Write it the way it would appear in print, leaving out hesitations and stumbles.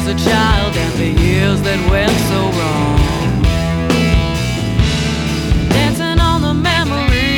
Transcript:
a child and the years that went so